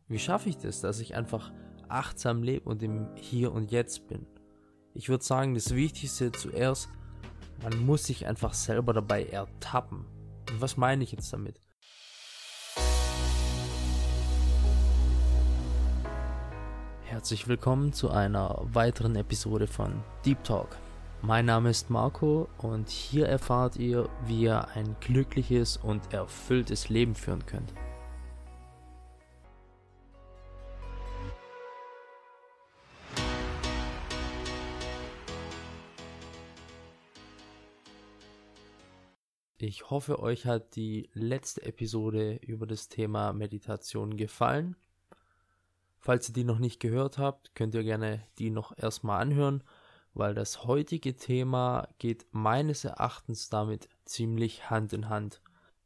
Wie schaffe ich das, dass ich einfach achtsam lebe und im Hier und Jetzt bin? Ich würde sagen, das Wichtigste zuerst, man muss sich einfach selber dabei ertappen. Und was meine ich jetzt damit? Herzlich willkommen zu einer weiteren Episode von Deep Talk. Mein Name ist Marco und hier erfahrt ihr, wie ihr ein glückliches und erfülltes Leben führen könnt. Ich hoffe, euch hat die letzte Episode über das Thema Meditation gefallen. Falls ihr die noch nicht gehört habt, könnt ihr gerne die noch erstmal anhören, weil das heutige Thema geht meines Erachtens damit ziemlich Hand in Hand.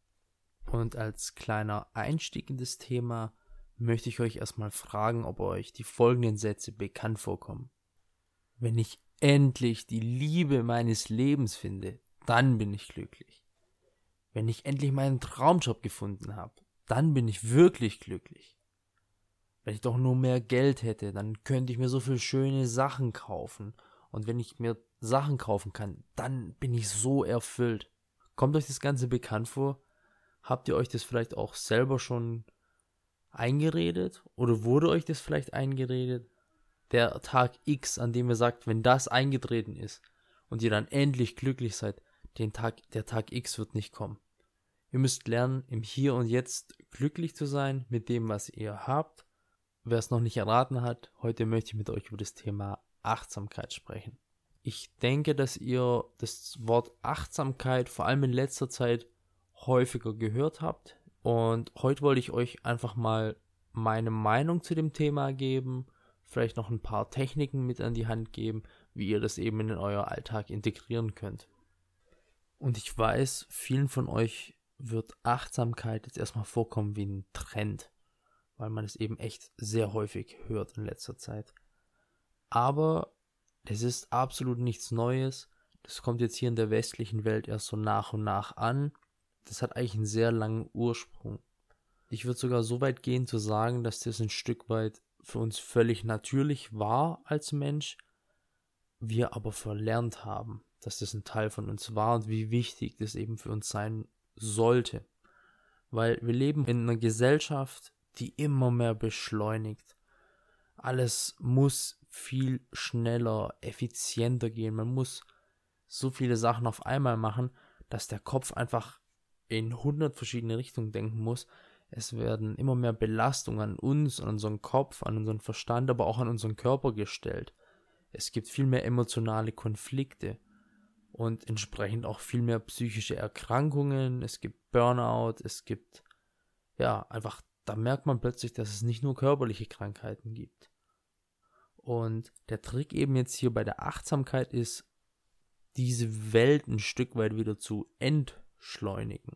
Und als kleiner Einstieg in das Thema möchte ich euch erstmal fragen, ob euch die folgenden Sätze bekannt vorkommen. Wenn ich endlich die Liebe meines Lebens finde, dann bin ich glücklich. Wenn ich endlich meinen Traumjob gefunden habe, dann bin ich wirklich glücklich. Wenn ich doch nur mehr Geld hätte, dann könnte ich mir so viele schöne Sachen kaufen. Und wenn ich mir Sachen kaufen kann, dann bin ich so erfüllt. Kommt euch das Ganze bekannt vor? Habt ihr euch das vielleicht auch selber schon eingeredet? Oder wurde euch das vielleicht eingeredet? Der Tag X, an dem ihr sagt, wenn das eingetreten ist und ihr dann endlich glücklich seid, der Tag X wird nicht kommen. Ihr müsst lernen, im Hier und Jetzt glücklich zu sein mit dem, was ihr habt. Wer es noch nicht erraten hat, heute möchte ich mit euch über das Thema Achtsamkeit sprechen. Ich denke, dass ihr das Wort Achtsamkeit vor allem in letzter Zeit häufiger gehört habt. Und heute wollte ich euch einfach mal meine Meinung zu dem Thema geben, vielleicht noch ein paar Techniken mit an die Hand geben, wie ihr das eben in euer Alltag integrieren könnt. Und ich weiß, vielen von euch wird Achtsamkeit jetzt erstmal vorkommen wie ein Trend, weil man es eben echt sehr häufig hört in letzter Zeit. Aber es ist absolut nichts Neues. Das kommt jetzt hier in der westlichen Welt erst so nach und nach an. Das hat eigentlich einen sehr langen Ursprung. Ich würde sogar so weit gehen zu sagen, dass das ein Stück weit für uns völlig natürlich war als Mensch, wir aber verlernt haben, dass das ein Teil von uns war und wie wichtig das eben für uns sein sollte. Weil wir leben in einer Gesellschaft, die immer mehr beschleunigt. Alles muss viel schneller, effizienter gehen. Man muss so viele Sachen auf einmal machen, dass der Kopf einfach in 100 verschiedene Richtungen denken muss. Es werden immer mehr Belastungen an uns, an unseren Kopf, an unseren Verstand, aber auch an unseren Körper gestellt. Es gibt viel mehr emotionale Konflikte und entsprechend auch viel mehr psychische Erkrankungen. Es gibt Burnout, es gibt einfach, da merkt man plötzlich, dass es nicht nur körperliche Krankheiten gibt. Und der Trick eben jetzt hier bei der Achtsamkeit ist, diese Welt ein Stück weit wieder zu entschleunigen.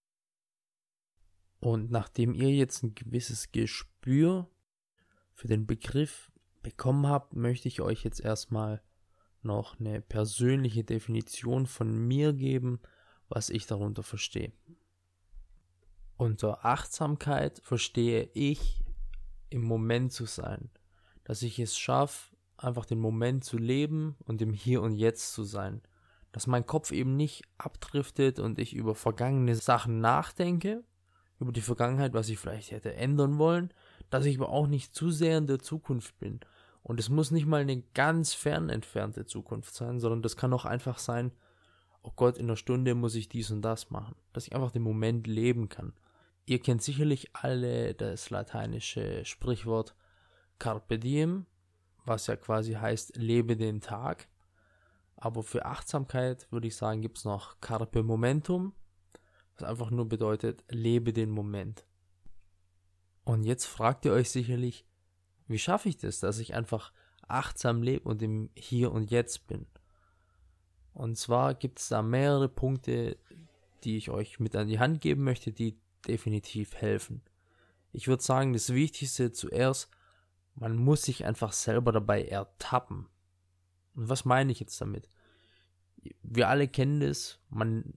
Und nachdem ihr jetzt ein gewisses Gespür für den Begriff bekommen habt, möchte ich euch jetzt erstmal noch eine persönliche Definition von mir geben, was ich darunter verstehe. Unter Achtsamkeit verstehe ich, im Moment zu sein, dass ich es schaffe, einfach den Moment zu leben und im Hier und Jetzt zu sein, dass mein Kopf eben nicht abdriftet und ich über vergangene Sachen nachdenke, über die Vergangenheit, was ich vielleicht hätte ändern wollen, dass ich aber auch nicht zu sehr in der Zukunft bin. Und es muss nicht mal eine ganz fern entfernte Zukunft sein, sondern das kann auch einfach sein, oh Gott, in einer Stunde muss ich dies und das machen, dass ich einfach den Moment leben kann. Ihr kennt sicherlich alle das lateinische Sprichwort Carpe diem, was ja quasi heißt, lebe den Tag. Aber für Achtsamkeit würde ich sagen, gibt es noch Carpe momentum, was einfach nur bedeutet, lebe den Moment. Und jetzt fragt ihr euch sicherlich, wie schaffe ich das, dass ich einfach achtsam lebe und im Hier und Jetzt bin? Und zwar gibt es da mehrere Punkte, die ich euch mit an die Hand geben möchte, die definitiv helfen. Ich würde sagen, das Wichtigste zuerst, man muss sich einfach selber dabei ertappen. Und was meine ich jetzt damit? Wir alle kennen das, man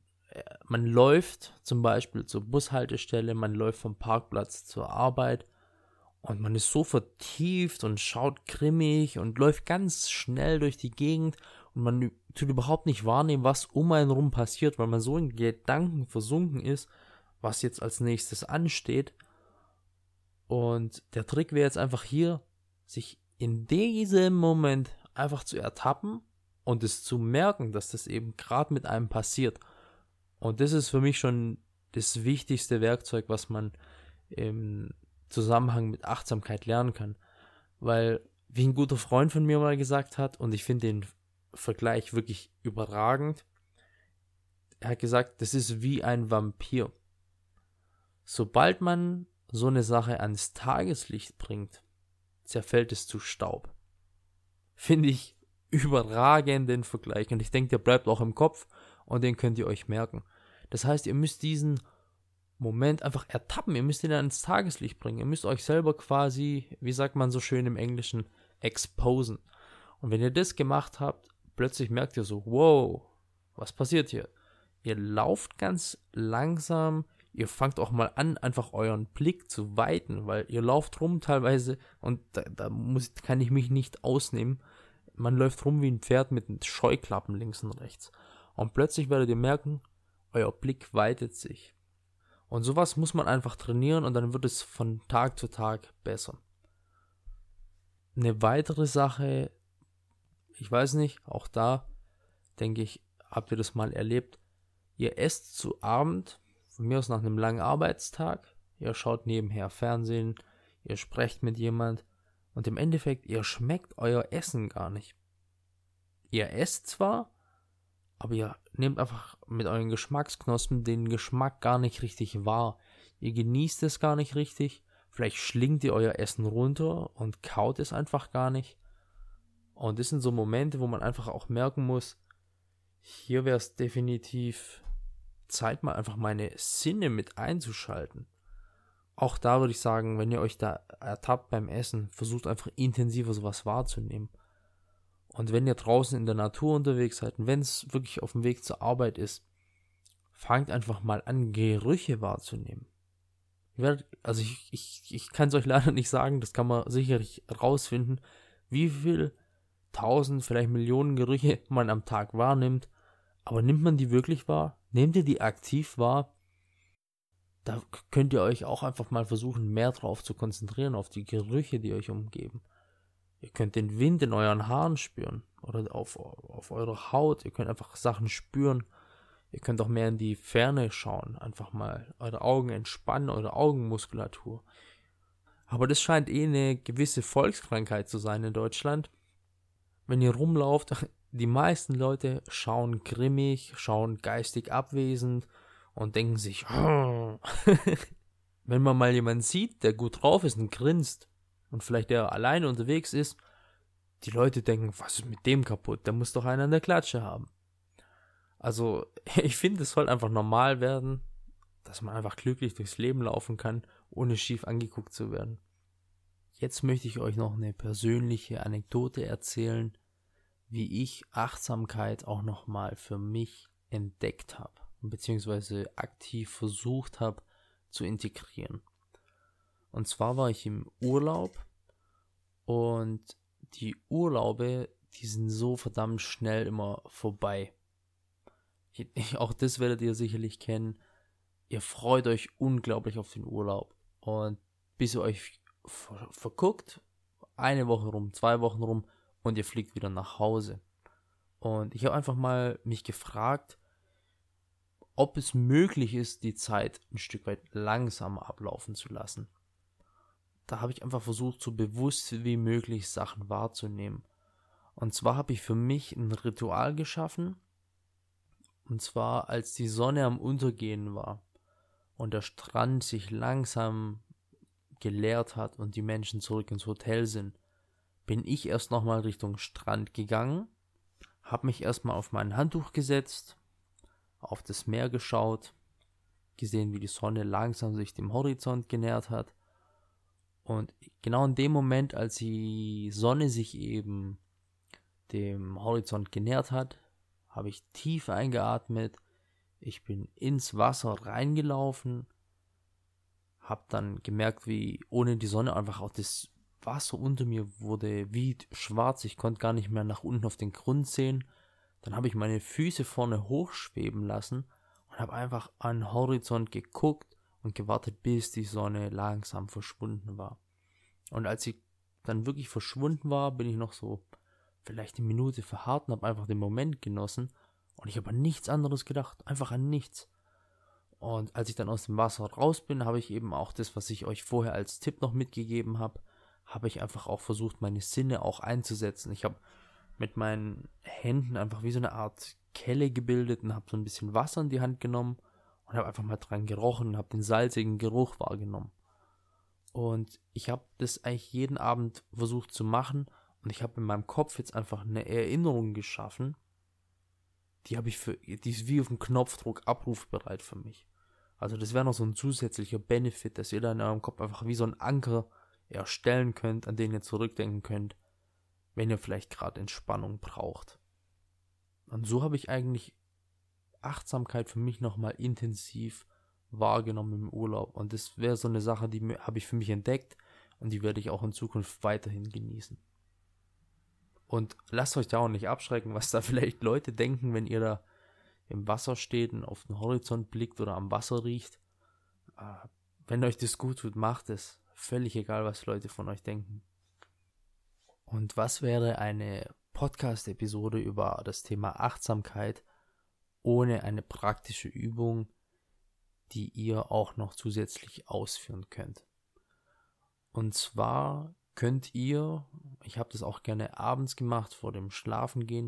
läuft zum Beispiel zur Bushaltestelle, man läuft vom Parkplatz zur Arbeit Und man ist so vertieft und schaut grimmig und läuft ganz schnell durch die Gegend und man tut überhaupt nicht wahrnehmen, was um einen rum passiert, weil man so in Gedanken versunken ist, was jetzt als nächstes ansteht. Und der Trick wäre jetzt einfach hier, sich in diesem Moment einfach zu ertappen und es zu merken, dass das eben gerade mit einem passiert. Und das ist für mich schon das wichtigste Werkzeug, was man im Zusammenhang mit Achtsamkeit lernen kann. Weil, wie ein guter Freund von mir mal gesagt hat, und ich finde den Vergleich wirklich überragend, er hat gesagt, das ist wie ein Vampir. Sobald man so eine Sache ans Tageslicht bringt, zerfällt es zu Staub. Finde ich überragend den Vergleich und ich denke, der bleibt auch im Kopf und den könnt ihr euch merken. Das heißt, ihr müsst diesen Moment einfach ertappen, ihr müsst ihn ans Tageslicht bringen, ihr müsst euch selber quasi, wie sagt man so schön im Englischen, exposen. Und wenn ihr das gemacht habt, plötzlich merkt ihr so, wow, was passiert hier? Ihr lauft ganz langsam, ihr fangt auch mal an, einfach euren Blick zu weiten, weil ihr lauft rum teilweise und kann ich mich nicht ausnehmen. Man läuft rum wie ein Pferd mit Scheuklappen links und rechts. Und plötzlich werdet ihr merken, euer Blick weitet sich. Und sowas muss man einfach trainieren und dann wird es von Tag zu Tag besser. Eine weitere Sache, ich weiß nicht, auch da denke ich, habt ihr das mal erlebt. Ihr esst zu Abend, von mir aus nach einem langen Arbeitstag, ihr schaut nebenher Fernsehen, ihr sprecht mit jemand und im Endeffekt, ihr schmeckt euer Essen gar nicht. Ihr esst zwar, aber ihr nehmt einfach mit euren Geschmacksknospen den Geschmack gar nicht richtig wahr. Ihr genießt es gar nicht richtig, vielleicht schlingt ihr euer Essen runter und kaut es einfach gar nicht. Und das sind so Momente, wo man einfach auch merken muss, hier wäre es definitiv Zeit, mal einfach meine Sinne mit einzuschalten. Auch da würde ich sagen, wenn ihr euch da ertappt beim Essen, versucht einfach intensiver sowas wahrzunehmen. Und wenn ihr draußen in der Natur unterwegs seid und wenn es wirklich auf dem Weg zur Arbeit ist, fangt einfach mal an, Gerüche wahrzunehmen. Ich kann es euch leider nicht sagen, das kann man sicherlich rausfinden, wie viel 1000, vielleicht Millionen Gerüche man am Tag wahrnimmt. Aber nimmt man die wirklich wahr? Nehmt ihr die aktiv wahr? Da könnt ihr euch auch einfach mal versuchen, mehr drauf zu konzentrieren, auf die Gerüche, die euch umgeben. Ihr könnt den Wind in euren Haaren spüren oder auf eurer Haut. Ihr könnt einfach Sachen spüren. Ihr könnt auch mehr in die Ferne schauen. Einfach mal eure Augen entspannen, eure Augenmuskulatur. Aber das scheint eine gewisse Volkskrankheit zu sein in Deutschland. Wenn ihr rumlauft, die meisten Leute schauen grimmig, schauen geistig abwesend und denken sich, wenn man mal jemanden sieht, der gut drauf ist und grinst und vielleicht der alleine unterwegs ist, die Leute denken, was ist mit dem kaputt? Der muss doch einen an der Klatsche haben. Also ich finde, es soll einfach normal werden, dass man einfach glücklich durchs Leben laufen kann, ohne schief angeguckt zu werden. Jetzt möchte ich euch noch eine persönliche Anekdote erzählen, wie ich Achtsamkeit auch nochmal für mich entdeckt habe, beziehungsweise aktiv versucht habe zu integrieren. Und zwar war ich im Urlaub und die Urlaube, die sind so verdammt schnell immer vorbei. Auch das werdet ihr sicherlich kennen. Ihr freut euch unglaublich auf den Urlaub und bis ihr euch verguckt, eine Woche rum, 2 Wochen rum und ihr fliegt wieder nach Hause. Und ich habe einfach mal mich gefragt, ob es möglich ist, die Zeit ein Stück weit langsamer ablaufen zu lassen. Da habe ich einfach versucht, so bewusst wie möglich Sachen wahrzunehmen. Und zwar habe ich für mich ein Ritual geschaffen, und zwar als die Sonne am Untergehen war und der Strand sich langsam geleert hat und die Menschen zurück ins Hotel sind, bin ich erst nochmal Richtung Strand gegangen, habe mich erstmal auf mein Handtuch gesetzt, auf das Meer geschaut, gesehen, wie die Sonne langsam sich dem Horizont genähert hat. Und genau in dem Moment, als die Sonne sich eben dem Horizont genähert hat, habe ich tief eingeatmet, ich bin ins Wasser reingelaufen, Habe dann gemerkt, wie ohne die Sonne einfach auch das Wasser unter mir wurde wie schwarz. Ich konnte gar nicht mehr nach unten auf den Grund sehen. Dann habe ich meine Füße vorne hochschweben lassen und habe einfach an den Horizont geguckt und gewartet, bis die Sonne langsam verschwunden war. Und als sie dann wirklich verschwunden war, bin ich noch so vielleicht eine Minute verharrt und habe einfach den Moment genossen. Und ich habe an nichts anderes gedacht, einfach an nichts. Und als ich dann aus dem Wasser raus bin, habe ich eben auch das, was ich euch vorher als Tipp noch mitgegeben habe, habe ich einfach auch versucht, meine Sinne auch einzusetzen. Ich habe mit meinen Händen einfach wie so eine Art Kelle gebildet und habe so ein bisschen Wasser in die Hand genommen und habe einfach mal dran gerochen und habe den salzigen Geruch wahrgenommen. Und ich habe das eigentlich jeden Abend versucht zu machen und ich habe in meinem Kopf jetzt einfach eine Erinnerung geschaffen, die ist wie auf dem Knopfdruck abrufbereit für mich. Also das wäre noch so ein zusätzlicher Benefit, dass ihr da in eurem Kopf einfach wie so einen Anker erstellen könnt, an den ihr zurückdenken könnt, wenn ihr vielleicht gerade Entspannung braucht. Und so habe ich eigentlich Achtsamkeit für mich nochmal intensiv wahrgenommen im Urlaub. Und das wäre so eine Sache, die habe ich für mich entdeckt und die werde ich auch in Zukunft weiterhin genießen. Und lasst euch da auch nicht abschrecken, was da vielleicht Leute denken, wenn ihr da im Wasser steht und auf den Horizont blickt oder am Wasser riecht. Wenn euch das gut tut, macht es. Völlig egal, was Leute von euch denken. Und was wäre eine Podcast-Episode über das Thema Achtsamkeit ohne eine praktische Übung, die ihr auch noch zusätzlich ausführen könnt? Und zwar könnt ihr, ich habe das auch gerne abends gemacht, vor dem Schlafengehen,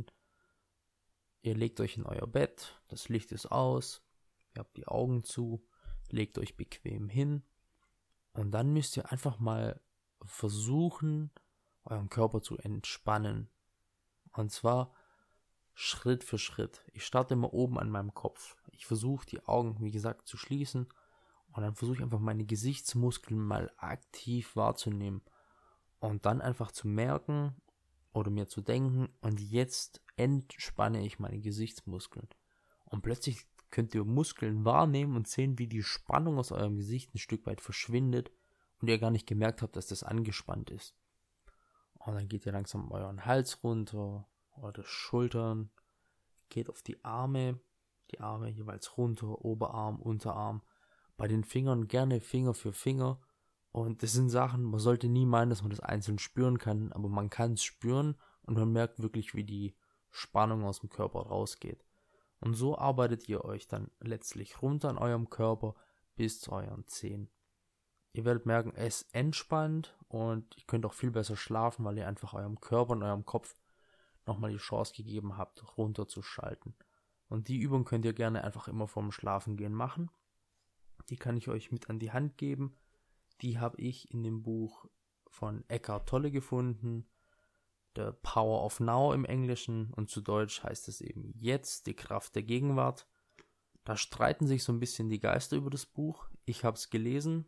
ihr legt euch in euer Bett, das Licht ist aus, ihr habt die Augen zu, legt euch bequem hin und dann müsst ihr einfach mal versuchen, euren Körper zu entspannen. Und zwar Schritt für Schritt. Ich starte immer oben an meinem Kopf. Ich versuche die Augen, wie gesagt, zu schließen und dann versuche ich einfach meine Gesichtsmuskeln mal aktiv wahrzunehmen und dann einfach zu merken oder mir zu denken, und jetzt entspanne ich meine Gesichtsmuskeln. Und plötzlich könnt ihr Muskeln wahrnehmen und sehen, wie die Spannung aus eurem Gesicht ein Stück weit verschwindet und ihr gar nicht gemerkt habt, dass das angespannt ist. Und dann geht ihr langsam euren Hals runter, eure Schultern, geht auf die Arme jeweils runter, Oberarm, Unterarm. Bei den Fingern gerne Finger für Finger. Und das sind Sachen, man sollte nie meinen, dass man das einzeln spüren kann, aber man kann es spüren und man merkt wirklich, wie die Spannung aus dem Körper rausgeht. Und so arbeitet ihr euch dann letztlich runter an eurem Körper bis zu euren Zehen. Ihr werdet merken, es entspannt und ihr könnt auch viel besser schlafen, weil ihr einfach eurem Körper und eurem Kopf nochmal die Chance gegeben habt, runterzuschalten. Und die Übung könnt ihr gerne einfach immer vorm Schlafengehen machen. Die kann ich euch mit an die Hand geben. Die habe ich in dem Buch von Eckhart Tolle gefunden. The Power of Now im Englischen, und zu Deutsch heißt es eben Jetzt, die Kraft der Gegenwart. Da streiten sich so ein bisschen die Geister über das Buch. Ich habe es gelesen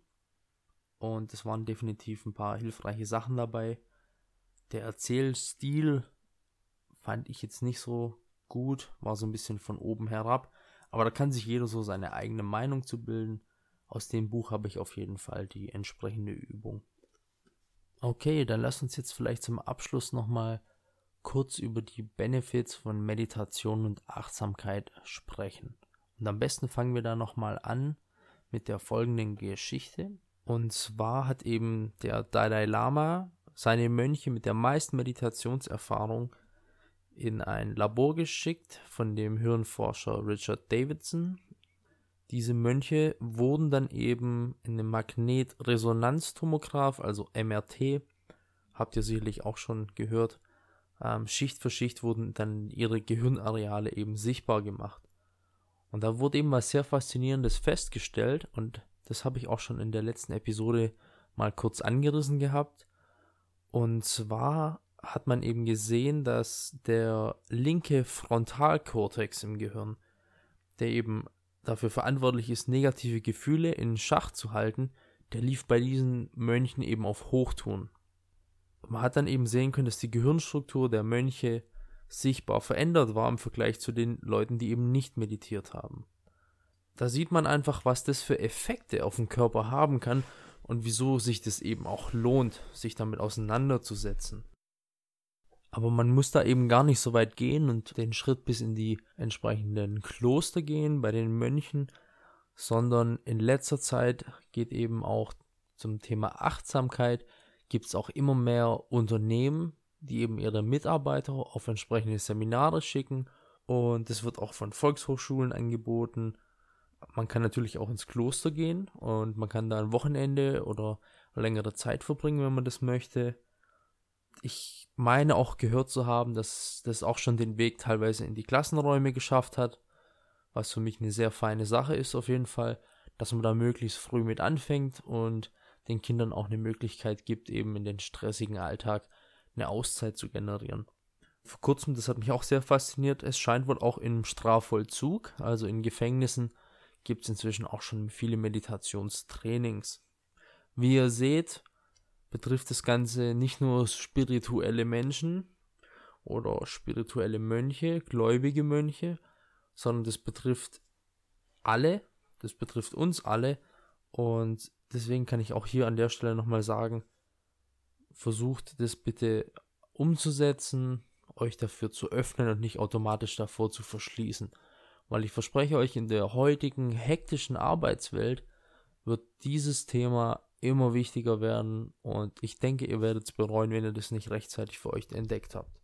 und es waren definitiv ein paar hilfreiche Sachen dabei. Der Erzählstil fand ich jetzt nicht so gut, war so ein bisschen von oben herab, aber da kann sich jeder so seine eigene Meinung zu bilden. Aus dem Buch habe ich auf jeden Fall die entsprechende Übung. Okay, dann lass uns jetzt vielleicht zum Abschluss nochmal kurz über die Benefits von Meditation und Achtsamkeit sprechen. Und am besten fangen wir da nochmal an mit der folgenden Geschichte. Und zwar hat eben der Dalai Lama seine Mönche mit der meisten Meditationserfahrung in ein Labor geschickt von dem Hirnforscher Richard Davidson. Diese Mönche wurden dann eben in einem Magnetresonanztomograph, also MRT, habt ihr sicherlich auch schon gehört, Schicht für Schicht wurden dann ihre Gehirnareale eben sichtbar gemacht. Und da wurde eben was sehr Faszinierendes festgestellt, und das habe ich auch schon in der letzten Episode mal kurz angerissen gehabt. Und zwar hat man eben gesehen, dass der linke Frontalkortex im Gehirn, der eben dafür verantwortlich ist, negative Gefühle in Schach zu halten, der lief bei diesen Mönchen eben auf Hochtouren. Man hat dann eben sehen können, dass die Gehirnstruktur der Mönche sichtbar verändert war im Vergleich zu den Leuten, die eben nicht meditiert haben. da sieht man einfach, was das für Effekte auf den Körper haben kann und wieso sich das eben auch lohnt, sich damit auseinanderzusetzen. Aber man muss da eben gar nicht so weit gehen und den Schritt bis in die entsprechenden Kloster gehen bei den Mönchen, sondern in letzter Zeit geht eben auch zum Thema Achtsamkeit, gibt es auch immer mehr Unternehmen, die eben ihre Mitarbeiter auf entsprechende Seminare schicken, und es wird auch von Volkshochschulen angeboten. Man kann natürlich auch ins Kloster gehen und man kann da ein Wochenende oder längere Zeit verbringen, wenn man das möchte. Ich meine auch gehört zu haben, dass das auch schon den Weg teilweise in die Klassenräume geschafft hat, was für mich eine sehr feine Sache ist auf jeden Fall, dass man da möglichst früh mit anfängt und den Kindern auch eine Möglichkeit gibt, eben in den stressigen Alltag eine Auszeit zu generieren. Vor kurzem, das hat mich auch sehr fasziniert, es scheint wohl auch im Strafvollzug, also in Gefängnissen, gibt es inzwischen auch schon viele Meditationstrainings. Wie ihr seht, betrifft das Ganze nicht nur spirituelle Menschen oder spirituelle Mönche, gläubige Mönche, sondern das betrifft alle, das betrifft uns alle, und deswegen kann ich auch hier an der Stelle nochmal sagen, versucht das bitte umzusetzen, euch dafür zu öffnen und nicht automatisch davor zu verschließen. Weil ich verspreche euch, in der heutigen hektischen Arbeitswelt wird dieses Thema immer wichtiger werden, und ich denke, ihr werdet es bereuen, wenn ihr das nicht rechtzeitig für euch entdeckt habt.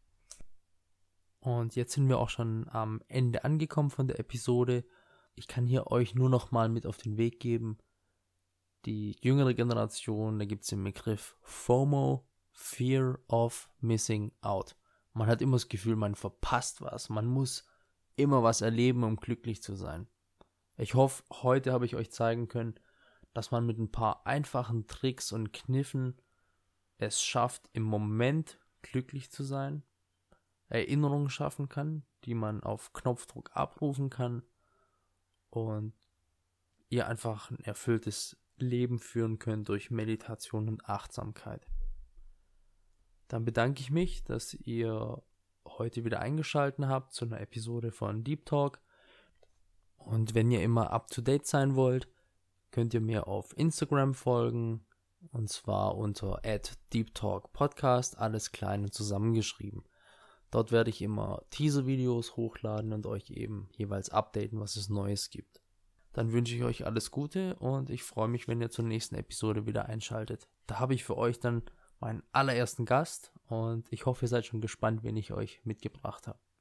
Und jetzt sind wir auch schon am Ende angekommen von der Episode. Ich kann hier euch nur noch mal mit auf den Weg geben, die jüngere Generation, da gibt es den Begriff FOMO, Fear of Missing Out. Man hat immer das Gefühl, man verpasst was. Man muss immer was erleben, um glücklich zu sein. Ich hoffe, heute habe ich euch zeigen können, dass man mit ein paar einfachen Tricks und Kniffen es schafft, im Moment glücklich zu sein, Erinnerungen schaffen kann, die man auf Knopfdruck abrufen kann und ihr einfach ein erfülltes Leben führen könnt durch Meditation und Achtsamkeit. Dann bedanke ich mich, dass ihr heute wieder eingeschaltet habt zu einer Episode von Deep Talk. Und wenn ihr immer up to date sein wollt, könnt ihr mir auf Instagram folgen, und zwar unter @deeptalkpodcast, alles klein und zusammengeschrieben. Dort werde ich immer Teaser-Videos hochladen und euch eben jeweils updaten, was es Neues gibt. Dann wünsche ich euch alles Gute und ich freue mich, wenn ihr zur nächsten Episode wieder einschaltet. Da habe ich für euch dann meinen allerersten Gast und ich hoffe, ihr seid schon gespannt, wen ich euch mitgebracht habe.